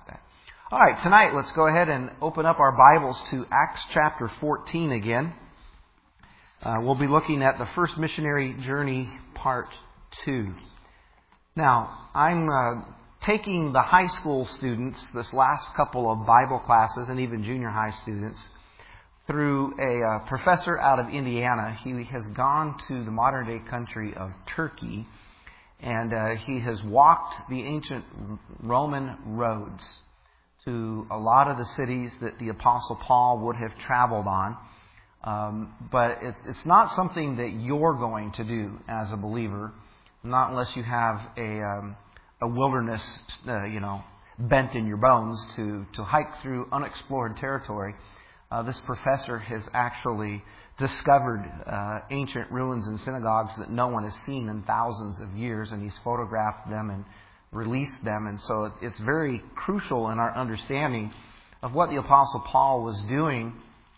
about that. All right, tonight let's go ahead and open up our Bibles to Acts chapter 14 again. We'll be looking at the first missionary journey, part 2. Now, I'm taking the high school students, this last couple of Bible classes, and even junior high students, through a professor out of Indiana. He has gone to the modern-day country of Turkey, and he has walked the ancient Roman roads to a lot of the cities that the Apostle Paul would have traveled on. But it's not something that you're going to do as a believer, not unless you have a wilderness, bent in your bones to hike through unexplored territory. This professor has actually discovered ancient ruins and synagogues that no one has seen in thousands of years, and he's photographed them and released them. And so it's very crucial in our understanding of what the Apostle Paul was doing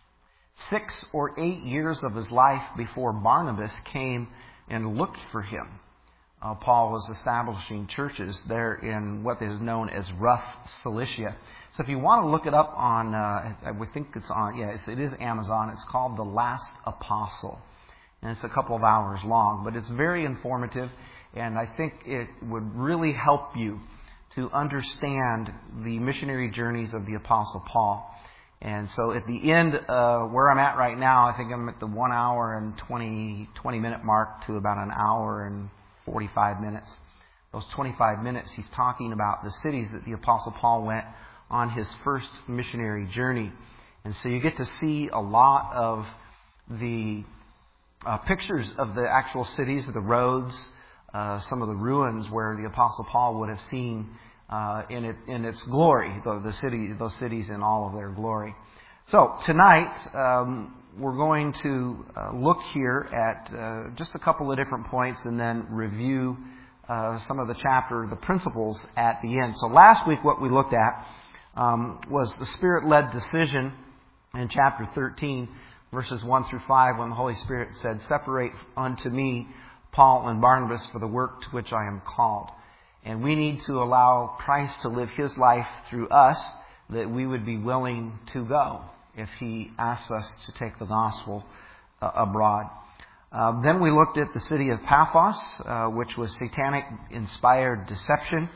6 or 8 years of his life before Barnabas came and looked for him. Paul was establishing churches there in what is known as Rough Cilicia. So if you want to look it up on, I think it's on, it is Amazon. It's called The Last Apostle. And it's a couple of hours long, but it's very informative, and I think it would really help you to understand the missionary journeys of the Apostle Paul. And so at the end, where I'm at right now, I think I'm at the 1 hour and 20 minute mark to about an hour and 45 minutes. Those 25 minutes, he's talking about the cities that the Apostle Paul went on his first missionary journey. And so you get to see a lot of the pictures of the actual cities, the roads, some of the ruins where the Apostle Paul would have seen in its glory, those cities in all of their glory. So tonight we're going to look here at just a couple of different points and then review some of the chapter, the principles at the end. So last week what we looked at was the Spirit-led decision in chapter 13, verses 1 through 5, when the Holy Spirit said, "Separate unto me Paul and Barnabas for the work to which I am called." And we need to allow Christ to live His life through us, that we would be willing to go if He asks us to take the gospel abroad. Then we looked at the city of Paphos, which was satanic-inspired deception.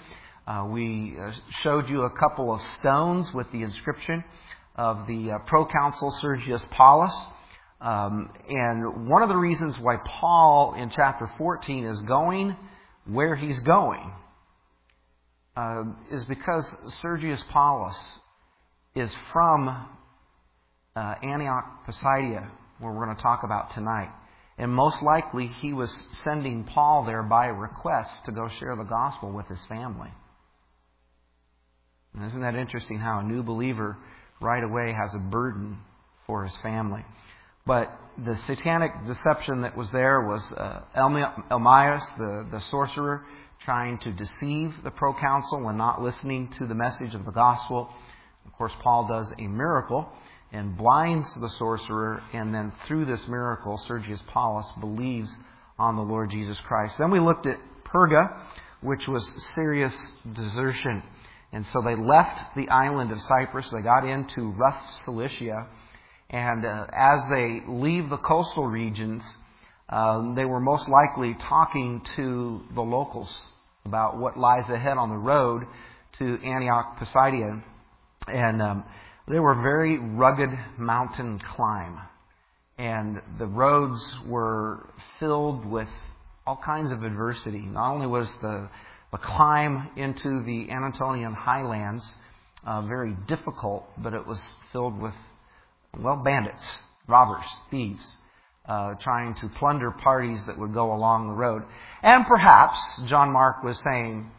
We showed you a couple of stones with the inscription of the proconsul Sergius Paulus. And one of the reasons why Paul in chapter 14 is going where he's going is because Sergius Paulus is from Antioch, Pisidia, where we're going to talk about tonight. And most likely he was sending Paul there by request to go share the gospel with his family. And isn't that interesting how a new believer right away has a burden for his family? But the satanic deception that was there was Elmias, the sorcerer, trying to deceive the proconsul and not listening to the message of the gospel. Of course, Paul does a miracle and blinds the sorcerer, and then through this miracle, Sergius Paulus believes on the Lord Jesus Christ. Then we looked at Perga, which was serious desertion. And so they left the island of Cyprus. They got into Rough Cilicia. And as they leave the coastal regions, they were most likely talking to the locals about what lies ahead on the road to Antioch, Pisidia. And they were very rugged mountain climb. And the roads were filled with all kinds of adversity. Not only was the climb into the Anatolian highlands very difficult, but it was filled with, bandits, robbers, thieves, trying to plunder parties that would go along the road. And perhaps John Mark was saying,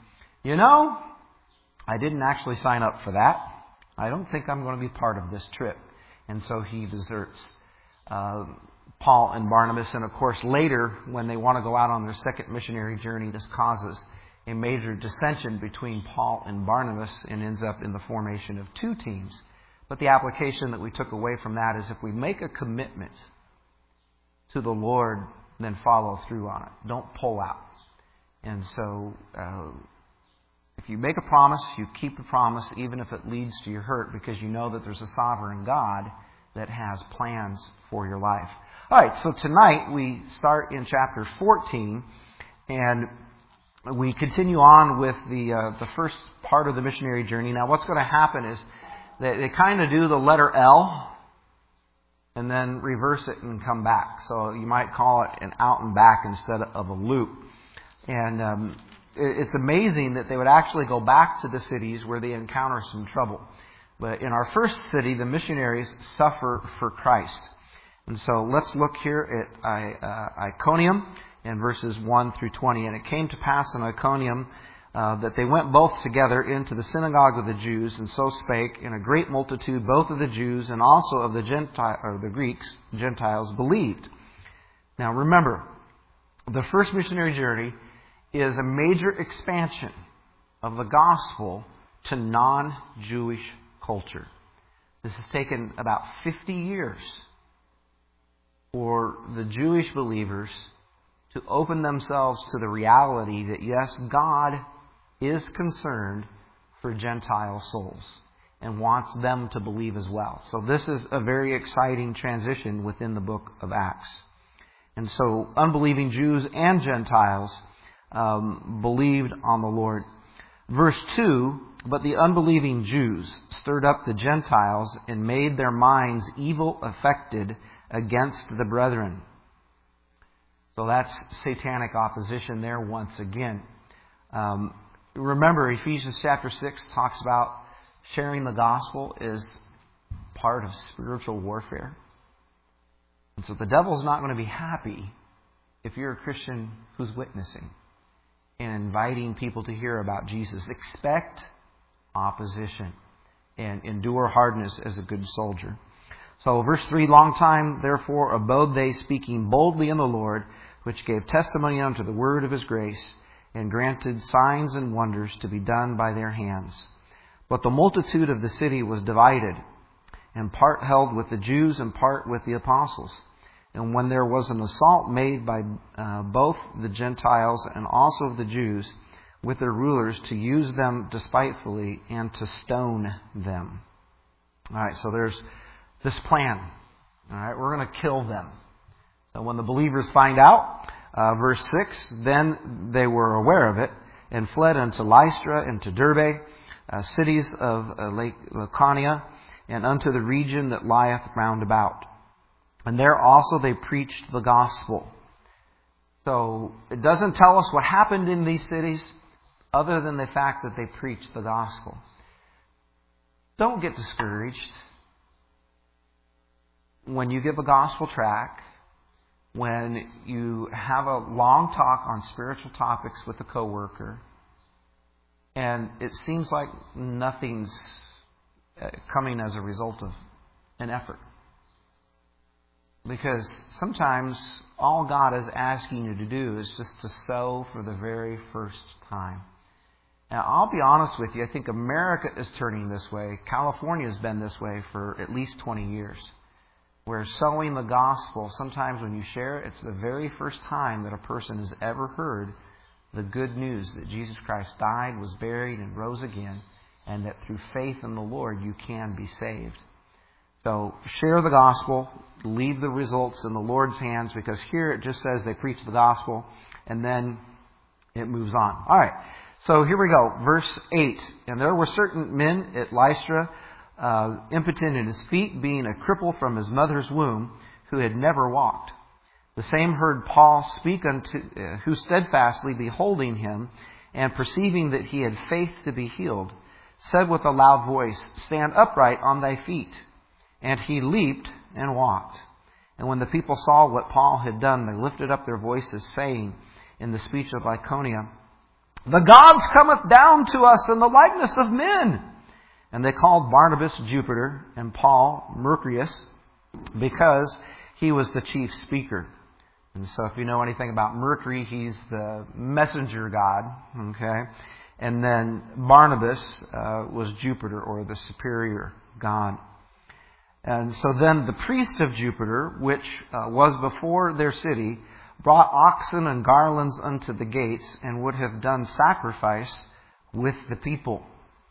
I didn't actually sign up for that. I don't think I'm going to be part of this trip. And so he deserts Paul and Barnabas. And of course, later, when they want to go out on their second missionary journey, this causes a major dissension between Paul and Barnabas and ends up in the formation of 2 teams. But the application that we took away from that is if we make a commitment to the Lord, then follow through on it. Don't pull out. And so If you make a promise, you keep the promise even if it leads to your hurt, because you know that there's a sovereign God that has plans for your life. All right, so tonight we start in chapter 14, and we continue on with the first part of the missionary journey. Now, what's going to happen is they kind of do the letter L and then reverse it and come back. So you might call it an out and back instead of a loop. And it's amazing that they would actually go back to the cities where they encounter some trouble. But in our first city, the missionaries suffer for Christ. And so let's look here at Iconium in verses 1 through 20. And it came to pass in Iconium that they went both together into the synagogue of the Jews, and so spake, and a great multitude, both of the Jews and also of the the Greeks, Gentiles, believed. Now remember, the first missionary journey is a major expansion of the gospel to non-Jewish culture. This has taken about 50 years for the Jewish believers to open themselves to the reality that, yes, God is concerned for Gentile souls and wants them to believe as well. So this is a very exciting transition within the book of Acts. And so unbelieving Jews and Gentiles believed on the Lord. Verse 2, but the unbelieving Jews stirred up the Gentiles and made their minds evil affected against the brethren. So that's satanic opposition there once again. Remember, Ephesians chapter 6 talks about sharing the gospel is part of spiritual warfare. And so the devil's not going to be happy if you're a Christian who's witnessing and inviting people to hear about Jesus. Expect opposition and endure hardness as a good soldier. So verse 3, long time therefore abode they, speaking boldly in the Lord, which gave testimony unto the word of his grace, and granted signs and wonders to be done by their hands. But the multitude of the city was divided, and part held with the Jews and part with the apostles. And when there was an assault made by both the Gentiles and also the Jews with their rulers to use them despitefully and to stone them. All right, so there's this plan. All right, we're going to kill them. So when the believers find out, verse 6, then they were aware of it and fled unto Lystra and to Derbe, cities of Lake Lycaonia, and unto the region that lieth round about. And there also they preached the gospel. So it doesn't tell us what happened in these cities other than the fact that they preached the gospel. Don't get discouraged when you give a gospel tract, when you have a long talk on spiritual topics with a coworker, and it seems like nothing's coming as a result of an effort. Because sometimes all God is asking you to do is just to sow for the very first time. Now, I'll be honest with you, I think America is turning this way. California has been this way for at least 20 years. Where sowing the gospel, sometimes when you share it, it's the very first time that a person has ever heard the good news that Jesus Christ died, was buried, and rose again, and that through faith in the Lord you can be saved. So share the gospel, leave the results in the Lord's hands, because here it just says they preach the gospel, and then it moves on. All right, so here we go. Verse 8. And there were certain men at Lystra, impotent in his feet, being a cripple from his mother's womb, who had never walked. The same heard Paul speak who steadfastly beholding him, and perceiving that he had faith to be healed, said with a loud voice, Stand upright on thy feet. And he leaped and walked. And when the people saw what Paul had done, they lifted up their voices, saying in the speech of Lycaonia, The gods cometh down to us in the likeness of men. And they called Barnabas Jupiter and Paul Mercurius, because he was the chief speaker. And so if you know anything about Mercury, he's the messenger god. Okay, and then Barnabas was Jupiter, or the superior god. And so then the priest of Jupiter, which was before their city, brought oxen and garlands unto the gates, and would have done sacrifice with the people.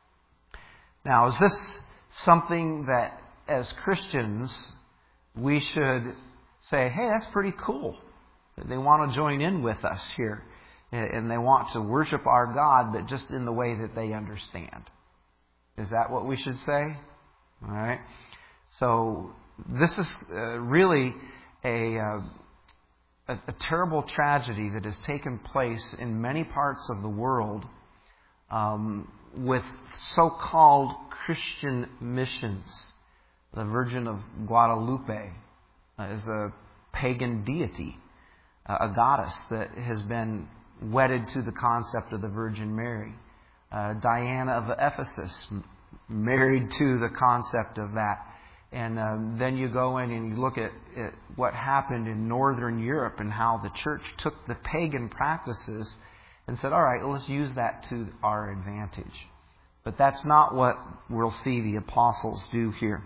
Now, is this something that as Christians we should say, hey, that's pretty cool. They want to join in with us here. And they want to worship our God, but just in the way that they understand. Is that what we should say? All right. So this is really a terrible tragedy that has taken place in many parts of the world with so-called Christian missions. The Virgin of Guadalupe is a pagan deity, a goddess that has been wedded to the concept of the Virgin Mary. Diana of Ephesus, married to the concept of that. And then you go in and you look at what happened in Northern Europe and how the church took the pagan practices and said, all right, let's use that to our advantage. But that's not what we'll see the apostles do here.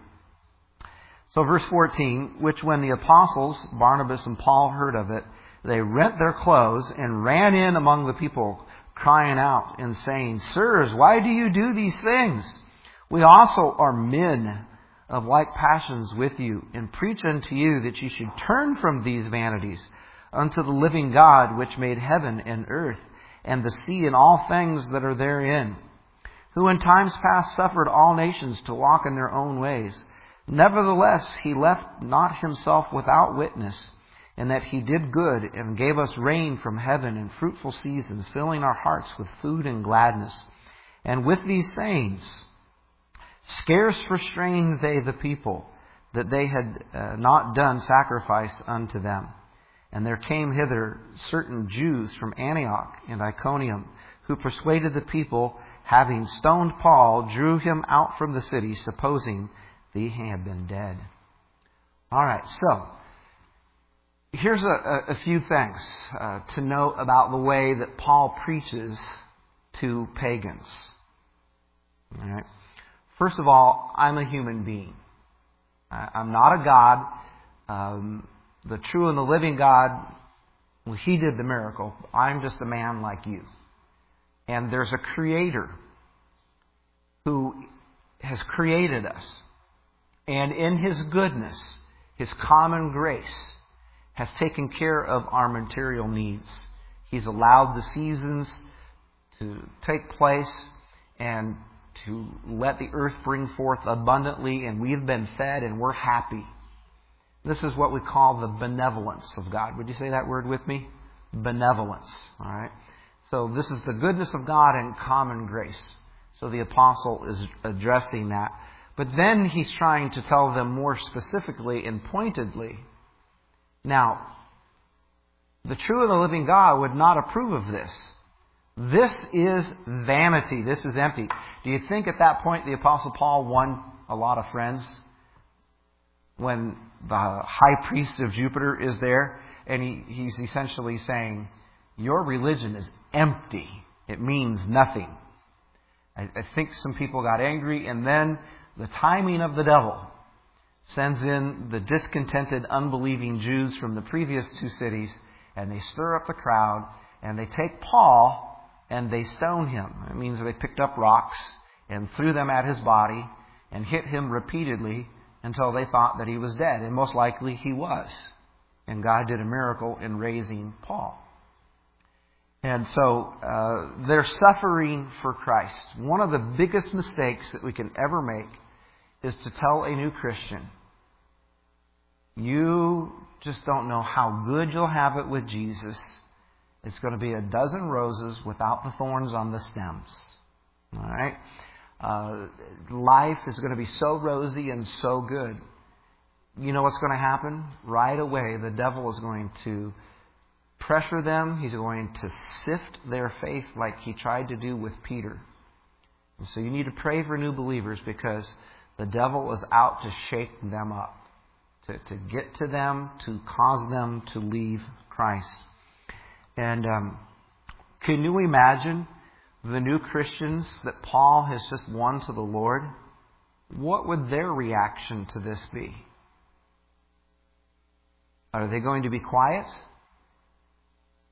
So verse 14, which when the apostles, Barnabas and Paul, heard of it, they rent their clothes and ran in among the people, crying out and saying, Sirs, why do you do these things? We also are men of like passions with you, and preach unto you that you should turn from these vanities unto the living God, which made heaven and earth, and the sea and all things that are therein, who in times past suffered all nations to walk in their own ways. Nevertheless, he left not himself without witness, and that he did good and gave us rain from heaven and fruitful seasons, filling our hearts with food and gladness. And with these sayings, scarce restrained they the people, that they had not done sacrifice unto them. And there came hither certain Jews from Antioch and Iconium, who persuaded the people, having stoned Paul, drew him out from the city, supposing that he had been dead. All right, so here's a few things to note about the way that Paul preaches to pagans. All right. First of all, I'm a human being. I'm not a God. The true and the living God, well, He did the miracle. I'm just a man like you. And there's a Creator who has created us. And in His goodness, His common grace, has taken care of our material needs. He's allowed the seasons to take place and to let the earth bring forth abundantly, and we've been fed and we're happy. This is what we call the benevolence of God. Would you say that word with me? Benevolence. All right. So this is the goodness of God and common grace. So the apostle is addressing that. But then he's trying to tell them more specifically and pointedly. Now, the true and the living God would not approve of this. This is vanity. This is empty. Do you think at that point the Apostle Paul won a lot of friends? When the high priest of Jupiter is there and he's essentially saying, your religion is empty. It means nothing. I think some people got angry, and then the timing of the devil sends in the discontented, unbelieving Jews from the previous two cities, and they stir up the crowd, and they take Paul and they stone him. It means they picked up rocks and threw them at his body and hit him repeatedly until they thought that he was dead. And most likely he was. And God did a miracle in raising Paul. And so they're suffering for Christ. One of the biggest mistakes that we can ever make is to tell a new Christian, you just don't know how good you'll have it with Jesus. It's going to be a dozen roses without the thorns on the stems. All right? Life is going to be so rosy and so good. You know what's going to happen? Right away, the devil is going to pressure them. He's going to sift their faith like he tried to do with Peter. And so you need to pray for new believers, because the devil is out to shake them up, to get to them, to cause them to leave Christ. And can you imagine the new Christians that Paul has just won to the Lord? What would their reaction to this be? Are they going to be quiet?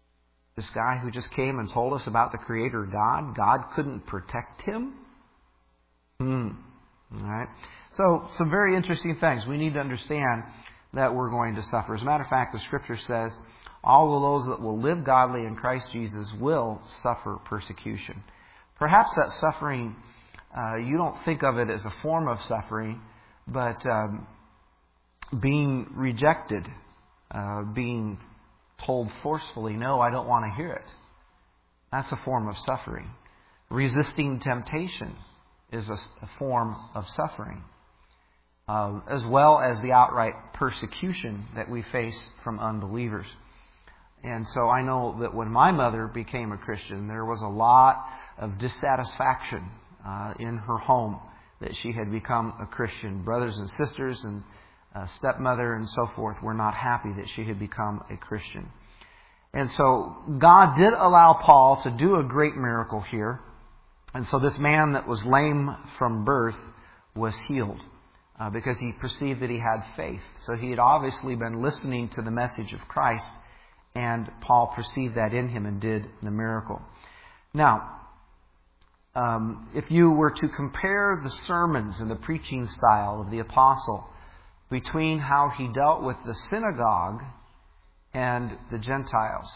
This guy who just came and told us about the Creator God, God couldn't protect him? All right. So, some very interesting things. We need to understand that we're going to suffer. As a matter of fact, the Scripture says, all of those that will live godly in Christ Jesus will suffer persecution. Perhaps that suffering, you don't think of it as a form of suffering, but being rejected, being told forcefully, no, I don't want to hear it. That's a form of suffering. Resisting temptation is a form of suffering, as well as the outright persecution that we face from unbelievers. And so I know that when my mother became a Christian, there was a lot of dissatisfaction in her home that she had become a Christian. Brothers and sisters and stepmother and so forth were not happy that she had become a Christian. And so God did allow Paul to do a great miracle here. And so this man that was lame from birth was healed because he perceived that he had faith. So he had obviously been listening to the message of Christ, and Paul perceived that in him and did the miracle. Now, if you were to compare the sermons and the preaching style of the apostle between how he dealt with the synagogue and the Gentiles,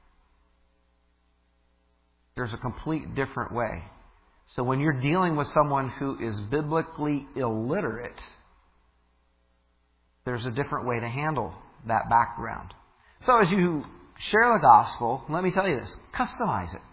there's a complete different way. So when you're dealing with someone who is biblically illiterate, there's a different way to handle that background. So as you share the gospel, let me tell you this, customize it.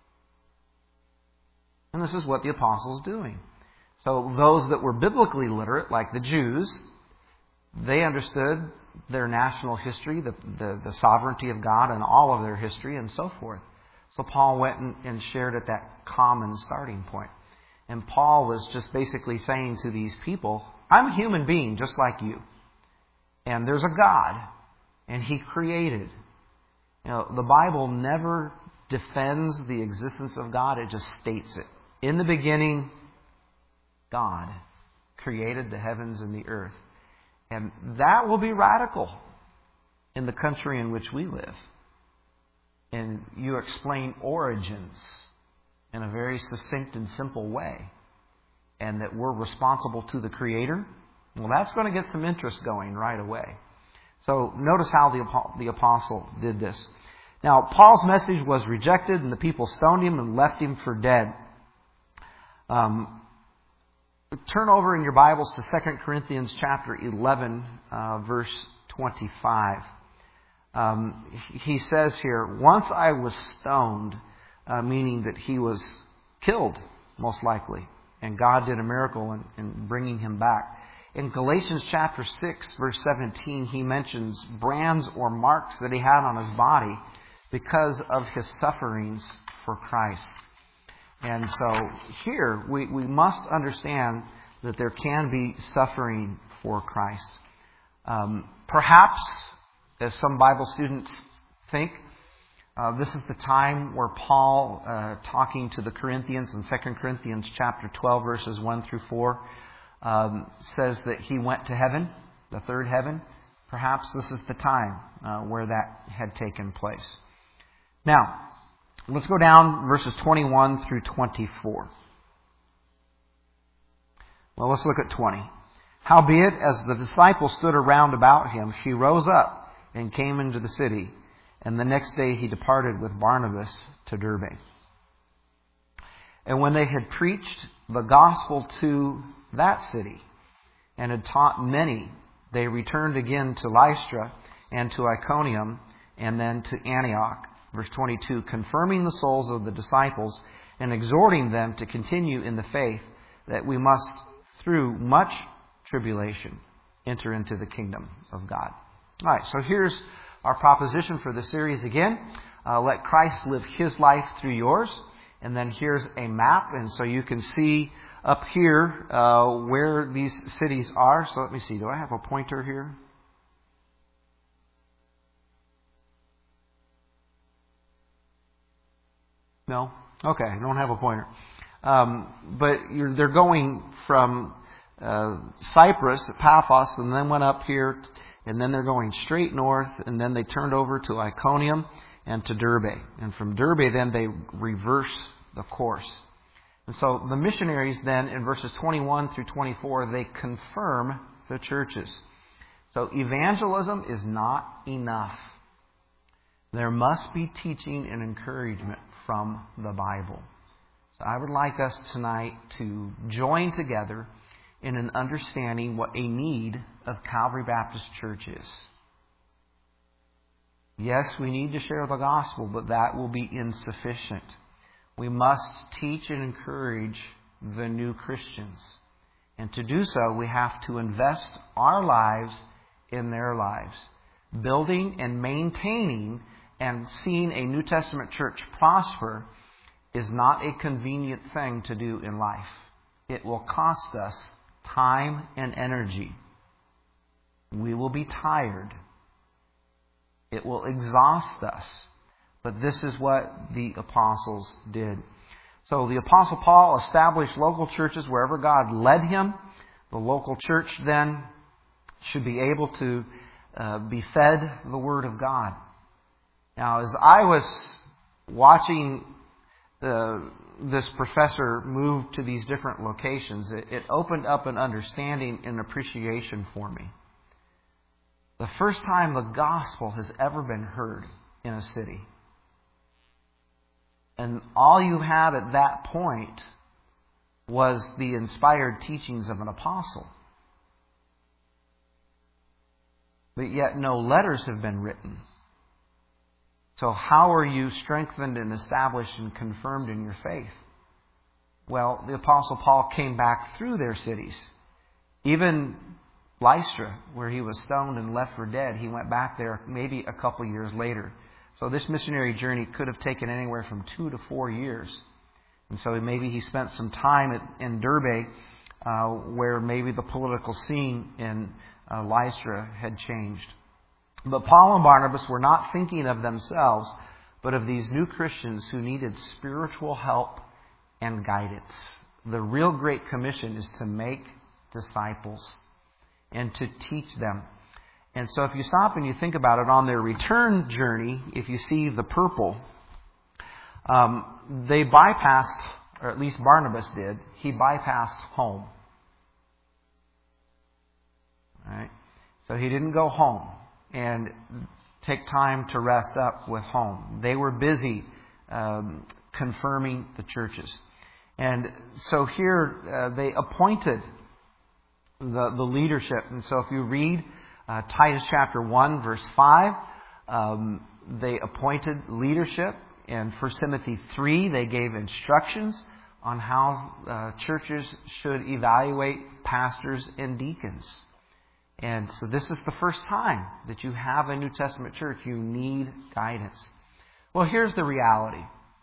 And this is what the apostle's doing. So those that were biblically literate, like the Jews, they understood their national history, the sovereignty of God and all of their history and so forth. So Paul went and shared at that common starting point. And Paul was just basically saying to these people, I'm a human being just like you. And there's a God. And He created. You know, the Bible never defends the existence of God. It just states it. In the beginning, God created the heavens and the earth. And that will be radical in the country in which we live. And you explain origins in a very succinct and simple way. And that we're responsible to the Creator. Well, that's going to get some interest going right away. So notice how the apostle did this. Now, Paul's message was rejected, and the people stoned him and left him for dead. Turn over in your Bibles to 2 Corinthians chapter 11, verse 25. He says here, once I was stoned, meaning that he was killed, most likely. And God did a miracle in bringing him back. In Galatians chapter 6, verse 17, he mentions brands or marks that he had on his body because of his sufferings for Christ. And so here we must understand that there can be suffering for Christ. Perhaps, as some Bible students think, this is the time where Paul, talking to the Corinthians in 2 Corinthians chapter 12, verses 1 through 4, says that he went to heaven, the third heaven. Perhaps this is the time where that had taken place. Now, let's go down verses 21 through 24. Well, let's look at 20. Howbeit, as the disciples stood around about him, he rose up and came into the city. And the next day he departed with Barnabas to Derbe. And when they had preached the gospel to that city and had taught many, they returned again to Lystra and to Iconium and then to Antioch. Verse 22, confirming the souls of the disciples and exhorting them to continue in the faith, that we must, through much tribulation, enter into the kingdom of God. All right, so here's our proposition for the series again. Let Christ live His life through yours. And then here's a map, and so you can see up here where these cities are. So let me see, do I have a pointer here? No? Okay, I don't have a pointer. But they're going from Cyprus, Paphos, and then went up here, and then they're going straight north, and then they turned over to Iconium, and to Derbe. And from Derbe, then they reverse the course. And so the missionaries then, in verses 21 through 24, they confirm the churches. So evangelism is not enough. There must be teaching and encouragement from the Bible. So I would like us tonight to join together in an understanding what a need of Calvary Baptist Church is. Yes, we need to share the gospel, but that will be insufficient. We must teach and encourage the new Christians. And to do so, we have to invest our lives in their lives. Building and maintaining and seeing a New Testament church prosper is not a convenient thing to do in life. It will cost us time and energy. We will be tired. It will exhaust us. But this is what the apostles did. So the Apostle Paul established local churches wherever God led him. The local church then should be able to be fed the Word of God. Now, as I was watching this professor move to these different locations, it opened up an understanding and appreciation for me. The first time the gospel has ever been heard in a city. And all you had at that point was the inspired teachings of an apostle. But yet no letters have been written. So how are you strengthened and established and confirmed in your faith? Well, the Apostle Paul came back through their cities. Even Lystra, where he was stoned and left for dead, he went back there maybe a couple years later. So this missionary journey could have taken anywhere from 2 to 4 years. And so maybe he spent some time in Derbe, where maybe the political scene in Lystra had changed. But Paul and Barnabas were not thinking of themselves, but of these new Christians who needed spiritual help and guidance. The real Great Commission is to make disciples and to teach them. And so if you stop and you think about it, on their return journey, if you see the purple, they bypassed, or at least Barnabas did, he bypassed home. All right? So he didn't go home and take time to rest up with home. They were busy confirming the churches. And so here they appointed the leadership. And so if you read Titus chapter 1, verse 5, they appointed leadership. In 1 Timothy 3, they gave instructions on how churches should evaluate pastors and deacons. And so this is the first time that you have a New Testament church. You need guidance. Well, here's the reality.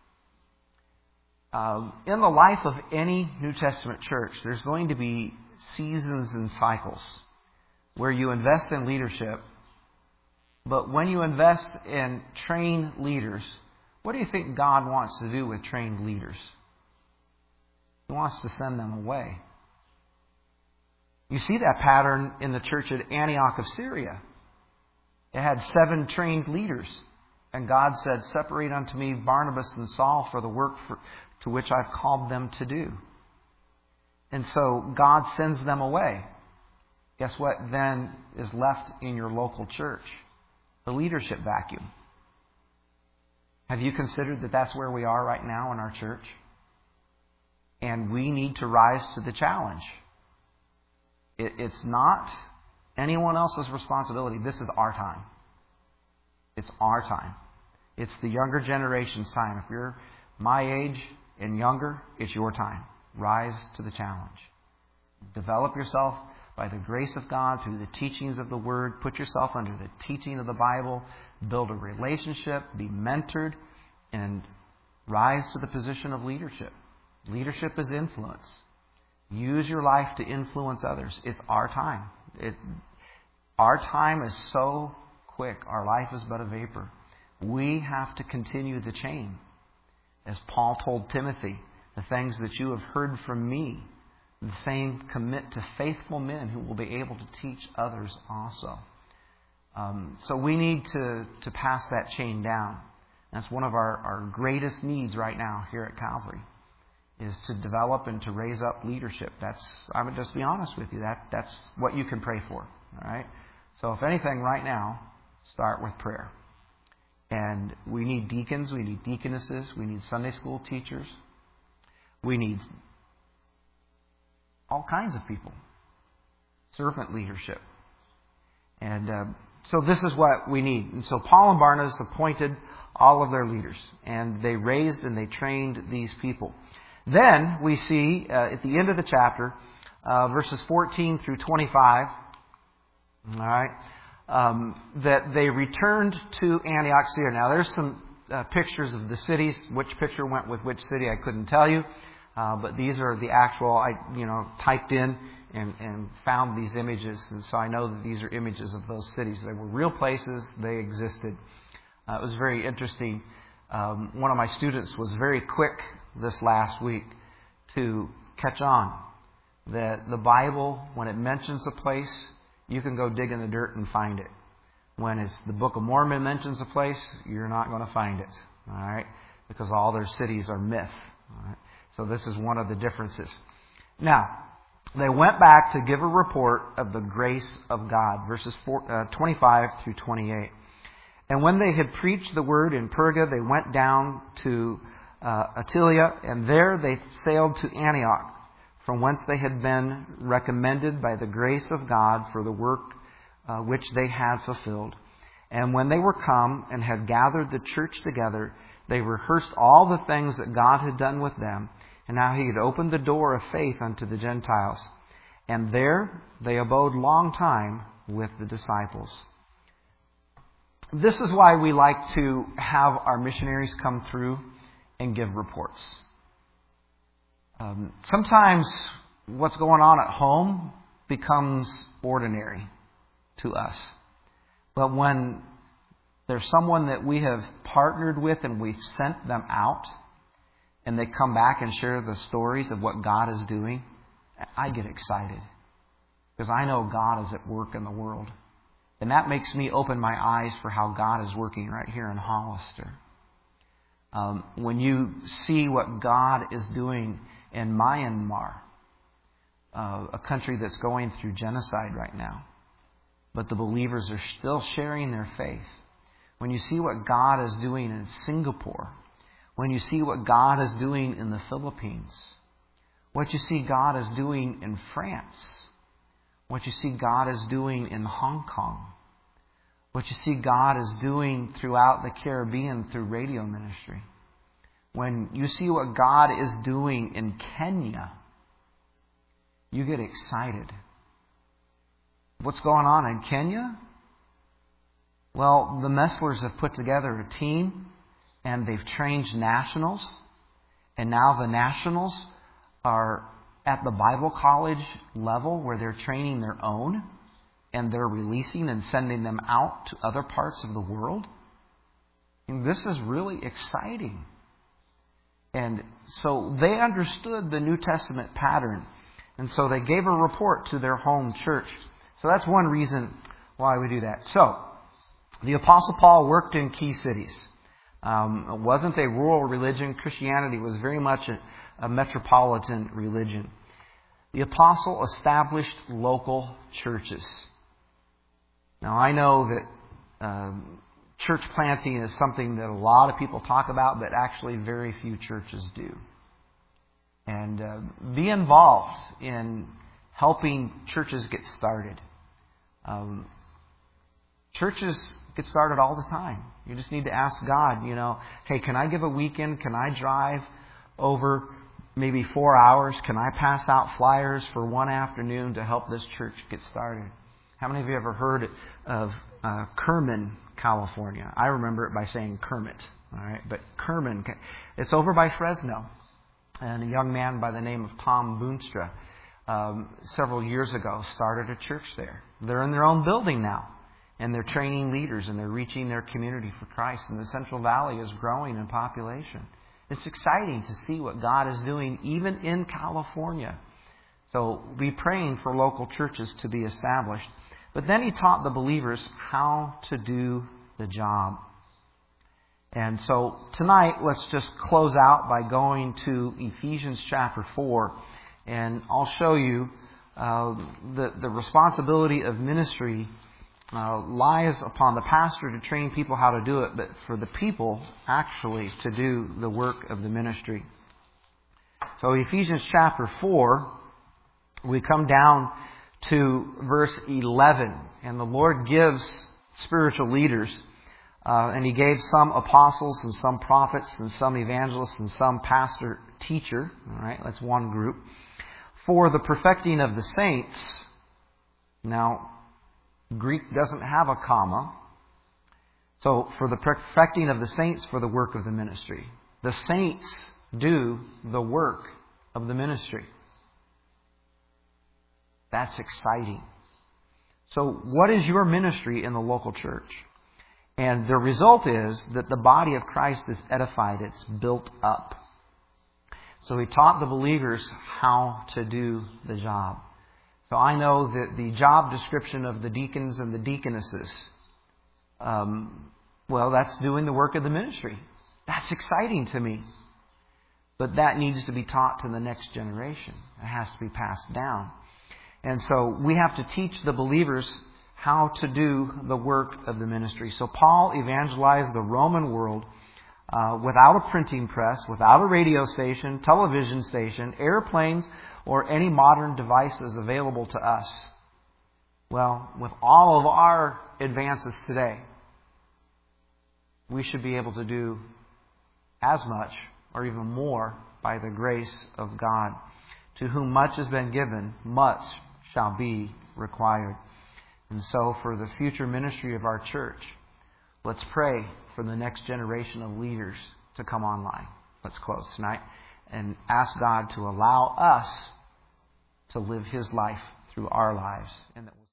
In the life of any New Testament church, there's going to be seasons and cycles where you invest in leadership. But when you invest in trained leaders, what do you think God wants to do with trained leaders? He wants to send them away. You see that pattern in the church at Antioch of Syria. It had 7 trained leaders. And God said, "Separate unto me Barnabas and Saul for the work to which I've called them to do." And so God sends them away. Guess what then is left in your local church? The leadership vacuum. Have you considered that that's where we are right now in our church? And we need to rise to the challenge. It's not anyone else's responsibility. This is our time. It's our time. It's the younger generation's time. If you're my age and younger, it's your time. Rise to the challenge. Develop yourself by the grace of God through the teachings of the Word. Put yourself under the teaching of the Bible. Build a relationship. Be mentored. And rise to the position of leadership. Leadership is influence. Use your life to influence others. It's our time. Our time is so quick. Our life is but a vapor. We have to continue the chain. As Paul told Timothy, the things that you have heard from me, the same commit to faithful men who will be able to teach others also. So we need to pass that chain down. That's one of our greatest needs right now here at Calvary, is to develop and to raise up leadership. I would just be honest with you, that's what you can pray for. All right? So if anything, right now, start with prayer. And we need deacons, we need deaconesses, we need Sunday school teachers, we need all kinds of people, servant leadership. And so this is what we need. And so Paul and Barnabas appointed all of their leaders, and they raised and they trained these people. Then we see at the end of the chapter, verses 14 through 25, all right, that they returned to Antioch, Syria. Now there's some pictures of the cities. Which picture went with which city, I couldn't tell you. But these are the actual, I typed in and found these images. And so I know that these are images of those cities. They were real places. They existed. It was very interesting. One of my students was very quick this last week to catch on that the Bible, when it mentions a place, you can go dig in the dirt and find it. When it's the Book of Mormon mentions a place, you're not going to find it. All right? Because all their cities are myth. All right? So this is one of the differences. Now, they went back to give a report of the grace of God, verses 25 through 28. And when they had preached the word in Perga, they went down to Attalia, and there they sailed to Antioch, from whence they had been recommended by the grace of God for the work which they had fulfilled. And when they were come and had gathered the church together, they rehearsed all the things that God had done with them, and how He had opened the door of faith unto the Gentiles. And there they abode long time with the disciples. This is why we like to have our missionaries come through and give reports. Sometimes what's going on at home becomes ordinary to us. But when there's someone that we have partnered with and we've sent them out, and they come back and share the stories of what God is doing, I get excited. Because I know God is at work in the world. And that makes me open my eyes for how God is working right here in Hollister. When you see what God is doing in Myanmar, a country that's going through genocide right now, but the believers are still sharing their faith. When you see what God is doing in Singapore, when you see what God is doing in the Philippines, what you see God is doing in France, what you see God is doing in Hong Kong, what you see God is doing throughout the Caribbean through radio ministry, when you see what God is doing in Kenya, you get excited. What's going on in Kenya? Well, the Messlers have put together a team, and they've trained nationals, and now the nationals are at the Bible college level where they're training their own, and they're releasing and sending them out to other parts of the world. And this is really exciting. And so they understood the New Testament pattern, and so they gave a report to their home church. So that's one reason why we do that. So, the Apostle Paul worked in key cities. It wasn't a rural religion. Christianity was very much a metropolitan religion. The apostle established local churches. Now, I know that church planting is something that a lot of people talk about, but actually very few churches do. And be involved in helping churches get started. Churches get started all the time. You just need to ask God, hey, can I give a weekend? Can I drive over maybe 4 hours? Can I pass out flyers for one afternoon to help this church get started? How many of you ever heard of Kerman, California? I remember it by saying Kermit. All right, but Kerman, it's over by Fresno. And a young man by the name of Tom Boonstra, several years ago, started a church there. They're in their own building now. And they're training leaders and they're reaching their community for Christ. And the Central Valley is growing in population. It's exciting to see what God is doing even in California. So be praying for local churches to be established. But then he taught the believers how to do the job. And so tonight, let's just close out by going to Ephesians chapter 4. And I'll show you the responsibility of ministry lies upon the pastor to train people how to do it, but for the people actually to do the work of the ministry. So Ephesians chapter 4, we come down to verse 11, and the Lord gives spiritual leaders, and He gave some apostles and some prophets and some evangelists and some pastor teacher. All right, that's one group. For the perfecting of the saints. Now, Greek doesn't have a comma. So, for the perfecting of the saints for the work of the ministry. The saints do the work of the ministry. That's exciting. So, what is your ministry in the local church? And the result is that the body of Christ is edified. It's built up. So He taught the believers how to do the job. So I know that the job description of the deacons and the deaconesses, that's doing the work of the ministry. That's exciting to me. But that needs to be taught to the next generation. It has to be passed down. And so we have to teach the believers how to do the work of the ministry. So Paul evangelized the Roman world without a printing press, without a radio station, television station, airplanes, or any modern devices available to us. Well, with all of our advances today, we should be able to do as much or even more by the grace of God. To whom much has been given, much shall be required. And so for the future ministry of our church, let's pray for the next generation of leaders to come online. Let's close tonight and ask God to allow us to live His life through our lives, and that